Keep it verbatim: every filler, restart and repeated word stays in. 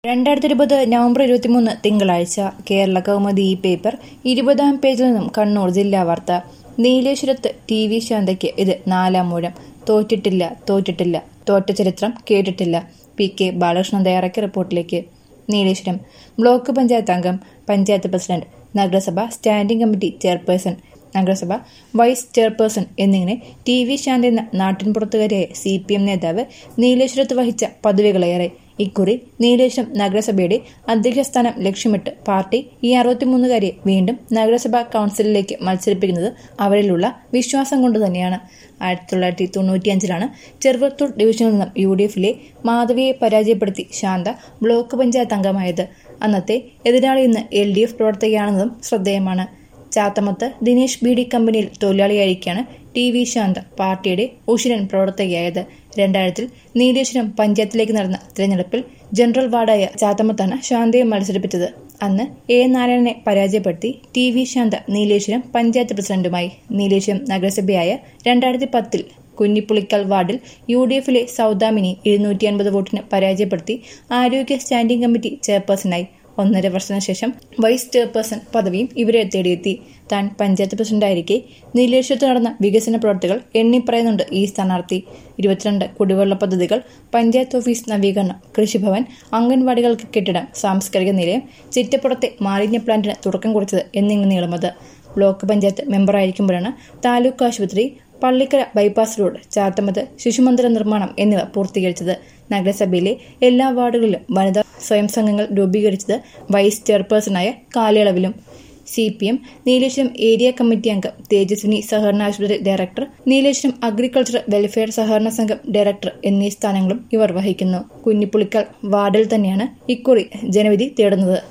രണ്ടായിരത്തി ഇരുപത് നവംബർ ഇരുപത്തിമൂന്ന് തിങ്കളാഴ്ച കേരള കൗമുദി ഈ പേപ്പർ ഇരുപതാം പേജിൽ നിന്നും കണ്ണൂർ ജില്ലാ വാർത്ത. നീലേശ്വരത്ത് ടി വി ശാന്തയ്ക്ക് ഇത് നാലാം മൂഴം. തോറ്റിട്ടില്ല തോറ്റിട്ടില്ല തോറ്റ ചരിത്രം കേട്ടിട്ടില്ല. പി കെ ബാലകൃഷ്ണൻ തയ്യാറാക്കിയ റിപ്പോർട്ടിലേക്ക്. നീലേശ്വരം ബ്ലോക്ക് പഞ്ചായത്ത് അംഗം, പഞ്ചായത്ത് പ്രസിഡന്റ്, നഗരസഭ സ്റ്റാൻഡിംഗ് കമ്മിറ്റി ചെയർപേഴ്സൺ, നഗരസഭ വൈസ് ചെയർപേഴ്സൺ എന്നിങ്ങനെ ടി വി ശാന്ത എന്ന നാട്ടിൻപുറത്തുകാരിയായ സി പി എം നേതാവ് നീലേശ്വരത്ത് വഹിച്ച പദവികളേറെ. ഇക്കുറി നീലേശ്വരം നഗരസഭയുടെ അധ്യക്ഷസ്ഥാനം ലക്ഷ്യമിട്ട് പാർട്ടി ഈ അറുപത്തിമൂന്നുകാരിയെ വീണ്ടും നഗരസഭാ കൌൺസിലിലേക്ക് മത്സരിപ്പിക്കുന്നത് അവരിലുള്ള വിശ്വാസം കൊണ്ട് തന്നെയാണ്. ആയിരത്തി തൊള്ളായിരത്തി തൊണ്ണൂറ്റിയഞ്ചിലാണ് ചെറുവത്തൂർ ഡിവിഷനിൽ നിന്നും യു ഡി എഫിലെ മാധവിയെ പരാജയപ്പെടുത്തി ശാന്ത ബ്ലോക്ക് പഞ്ചായത്ത് അംഗമായത്. അന്നത്തെ എതിരാളി ഇന്ന് എൽ ഡി എഫ് പ്രവർത്തകയാണെന്നതും ശ്രദ്ധേയമാണ്. ചാത്തമത്ത് ദിനേശ് ബി ഡി കമ്പനിയിൽ തൊഴിലാളിയായിരിക്കാണ് ടി വി ശാന്ത പാർട്ടിയുടെ ഉശിരൻ പ്രവർത്തകയായത്. രണ്ടായിരത്തിൽ നീലേശ്വരം പഞ്ചായത്തിലേക്ക് നടന്ന തിരഞ്ഞെടുപ്പിൽ ജനറൽ വാർഡായ ചാത്തമത്താണ് ശാന്തയെ മത്സരിപ്പിച്ചത്. അന്ന് എ നാരായണനെ പരാജയപ്പെടുത്തി ടി വി ശാന്ത നീലേശ്വരം പഞ്ചായത്ത് പ്രസിഡന്റുമായി. നീലേശ്വരം നഗരസഭയായ രണ്ടായിരത്തി പത്തിൽ കുഞ്ഞിപ്പുളിക്കൽ വാർഡിൽ യു ഡി എഫിലെ സൗദാമിനി എഴുന്നൂറ്റി അൻപത് വോട്ടിന് പരാജയപ്പെടുത്തി ആരോഗ്യ സ്റ്റാൻഡിംഗ് കമ്മിറ്റി ചെയർപേഴ്സണായി. ഒന്നര വർഷത്തിന് ശേഷം വൈസ് ചെയർപേഴ്സൺ പദവിയും ഇവരെ തേടിയെത്തി. താൻ പഞ്ചായത്ത് പ്രസിഡന്റായിരിക്കെ നീലേശ്വരത്ത് നടന്ന വികസന പ്രവർത്തികൾ എണ്ണിപ്പറയുന്നുണ്ട് ഈ സ്ഥാനാർത്ഥി. ഇരുപത്തിരണ്ട് കുടിവെള്ള പദ്ധതികൾ, പഞ്ചായത്ത് ഓഫീസ് നവീകരണം, കൃഷിഭവൻ, അംഗൻവാടികൾക്ക് കെട്ടിടം, സാംസ്കാരിക നിലയം, ചിറ്റപ്പുറത്തെ മാലിന്യ പ്ലാന്റിന് തുടക്കം കുറിച്ചത് എന്നിങ്ങനെ നീളുന്നത്. ബ്ലോക്ക് പഞ്ചായത്ത് മെമ്പറായിരിക്കുമ്പോഴാണ് താലൂക്ക് ആശുപത്രി, പള്ളിക്കര ബൈപ്പാസ് റോഡ്, ചാത്തമത്ത് ശിശുമന്ദിര നിർമ്മാണം എന്നിവ പൂർത്തീകരിച്ചത്. നഗരസഭയിലെ എല്ലാ വാർഡുകളിലും വനിതാ സ്വയം സംഘങ്ങൾ രൂപീകരിച്ചത് വൈസ് ചെയർപേഴ്സണായ കാലയളവിലും. C P M Nileshwaram area committee അംഗം, തേജസ്വിനി സഹകരണ ആശുപത്രി ഡയറക്ടർ, നീലേശ്വരം അഗ്രികൾച്ചർ വെൽഫെയർ സഹകരണ സംഘം ഡയറക്ടർ എന്നീ സ്ഥാനങ്ങളും ഇവർ വഹിക്കുന്നു. കുഞ്ഞിപ്പുളിക്കൽ വാർഡിൽ തന്നെയാണ് ഇക്കുറി ജനവിധി തേടുന്നത്.